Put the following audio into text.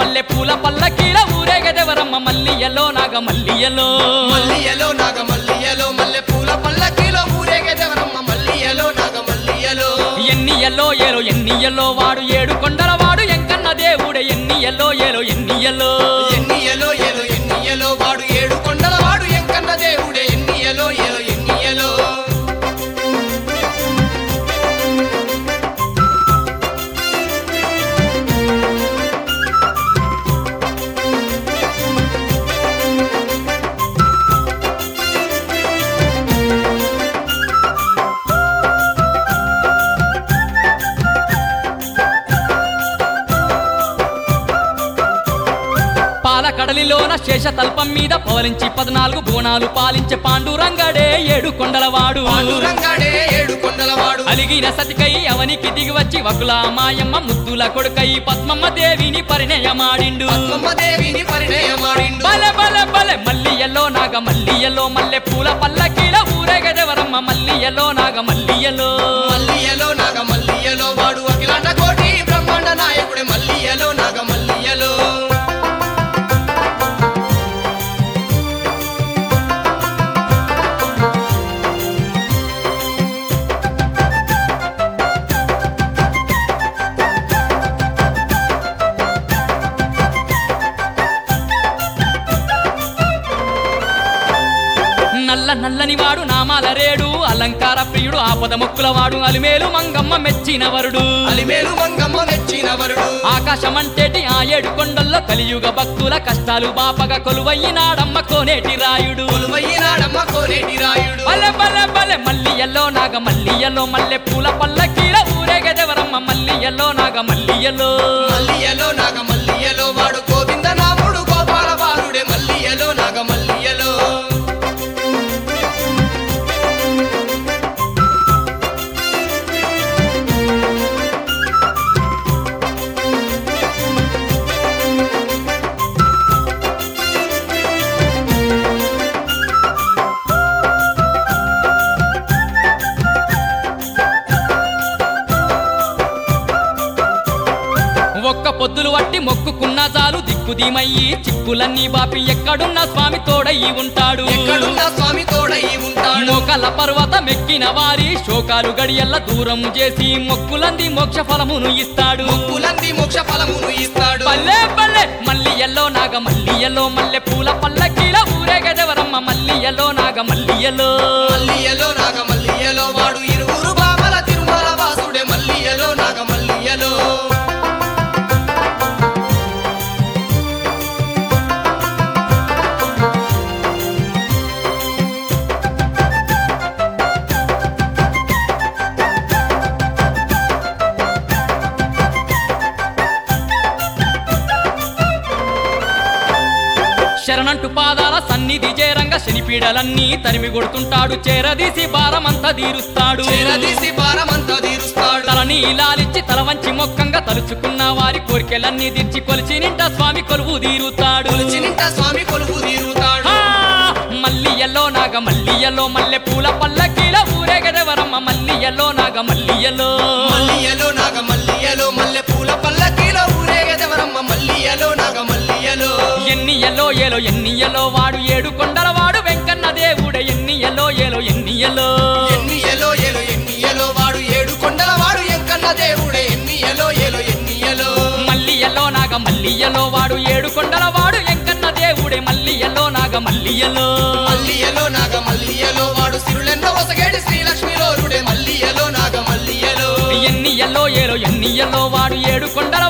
మల్లె పూల పల్లకీల ఊరేగదెవరమ్మ మల్లియలో నాగ మల్లియలో మల్లియలో నాగ మల్లియలో మల్లె పూల పల్లకీలో ఊరేగదెవరమ్మ మల్లియలో నాగ మల్లియలో ఎన్నియలో వాడు ఏడు కొండల వాడు ఎంకన్న దేవుడే ఎన్నియలో ఎన్నియలో వాడు ఏడు కొండల వాడు ఎంకన్న దేవుడే ఎన్నియలో కడలిలోన శేషతల్పం మీద పవలించి 14 బోనాలు పాలించే పాండురంగడే ఏడు కొండలవాడు అలిగిన సతికై అవనికి దిగివచ్చి వకుల మాయమ్మ ముద్దుల కొడుకై పద్మమ్మ దేవిని పరిణయమాడిండు బలె బలె బలె మల్లియలో నాగ మల్లియలో మల్లె పూల పల్లకీల ఊరేగదెవరమ్మ మల్లియలో నాగ మల్లియలో నాగ మల్లియలో వాడు అఖిలాండ కోటి బ్రహ్మాండ నాయకుడే మల్లియలో నాగ మల్లియలో నల్లని వాడు నామాల రేడు అలంకార ప్రియుడు ఆపద మొక్కులవాడు అలిమేలు మంగమ్మ మెచ్చిన వరుడు ఆకాశమంటేటి ఆ ఏడు కొండల్లో కలియుగ భక్తుల కష్టాలు బాపగా కొలువయ్యినాడమ్మ కోనేటి రాయుడు బలె బలె బలె మల్లియలో నాగ మల్లియలో మల్లె పూల పల్లకీల ఊరేగదెవరమ్మ మల్లియలో నాగ మల్లియలో నాగ మల్లియలో వాడు గోవింద నాముడు గోపాల బాలుడే మల్లియలో నాగ మల్లియలో ఒక్క పొద్దులు వట్టి మొక్కుకున్న చాలు దిక్కుదీమయ్యి చిక్కులన్నీ బాపి ఎక్కడున్న స్వామి తోడయి ఉంటాడు మోకల పర్వతమెక్కిన వారి శోకాలు గడియల్ల దూరం చేసి మొక్కులంది మోక్ష ఫలమును ఇస్తాడు పల్లె పల్లె మల్లియలో నాగ మల్లియలో మల్లె పూల పల్లకీల ఊరేగదెవరమ్మ మల్లియలో నాగ మల్లియలో నాగ మల్లియలో వాడు ఇరువురు బామల తిరుమల వాసుడే మల్లియలో నాగ మల్లియలో శరణంటు పాదాల సన్నిధి చేరంగా శనిపీడలన్నీ తరిమి కొడుతుంటాడు చేరదీసి భారమంతా తీరుస్తాడు తలని లాలిచ్చి తల వంచి మొక్కంగా తలుచుకున్న వారి కోరికలన్నీ తీర్చి కొలిచి నింట స్వామి కొలువు తీరుతాడు మల్లియలో నాగ మల్లియలో మల్లె పూల పల్లకీల ఊరేగదెవరమ్మ మల్లియలో నాగ మల్లియలో నాగ మల్లియలో మల్లె పూల పల్లకీల ఊరేగదెవరమ్మ మల్లియలో నాగ మల్లియలో ఎన్నియలో వాడు ఏడు కొండల వాడు వెంకన్న దేవుడే ఎన్నియలో వాడు ఏడు కొండల వాడు ఎంకన్న దేవుడే ఎన్నియలో మల్లియలో నాగ మల్లియలో వాడు ఏడు కొండల వాడు ఎంకన్న దేవుడే మల్లియలో నాగ మల్లియలో నాగ మల్లియలో వాడు సిరులెన్నో వసగేడి శ్రీలక్ష్మిలోరుడే మల్లియలో నాగ మల్లియలో ఎన్నియలో వాడు ఏడు కొండల